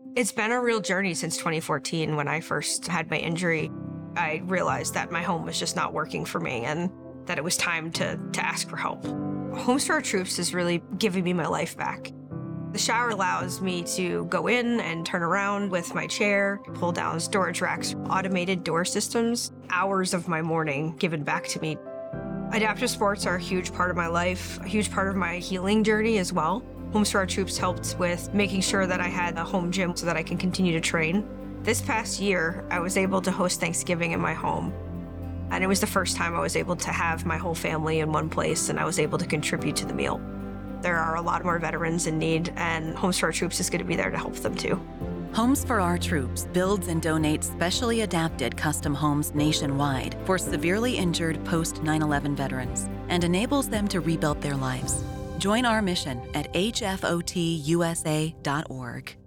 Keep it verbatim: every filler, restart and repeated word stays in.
It's been a real journey since twenty fourteen when I first had my injury. I realized that my home was just not working for me and that it was time to, to ask for help. Homes for Our Troops is really giving me my life back. The shower allows me to go in and turn around with my chair, pull down storage racks, automated door systems, hours of my morning given back to me. Adaptive sports are a huge part of my life, a huge part of my healing journey as well. Homes for Our Troops helped with making sure that I had a home gym so that I can continue to train. This past year, I was able to host Thanksgiving in my home. And it was the first time I was able to have my whole family in one place and I was able to contribute to the meal. There are a lot more veterans in need, and Homes for Our Troops is going to be there to help them too. Homes for Our Troops builds and donates specially adapted custom homes nationwide for severely injured post nine eleven veterans and enables them to rebuild their lives. Join our mission at H F O T U S A dot org.